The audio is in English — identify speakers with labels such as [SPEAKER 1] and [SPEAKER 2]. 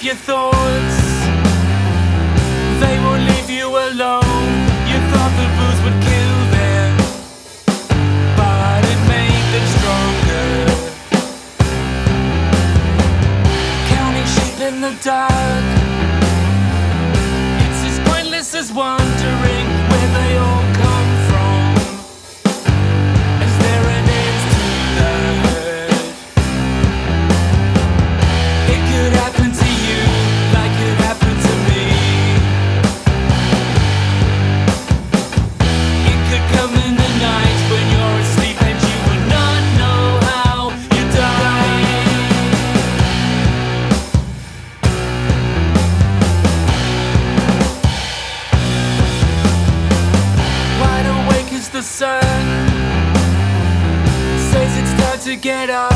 [SPEAKER 1] your thoughts, they won't leave you alone. You thought the booze would kill them, but it made them stronger. Counting sheep in the dark, it's as pointless as wondering where they all come from. Is there an end to the hurt? It could happen to you like it happened to me. It could come in the night when you're asleep and you would not know how you died. Wide awake as the sun says it's time to get up.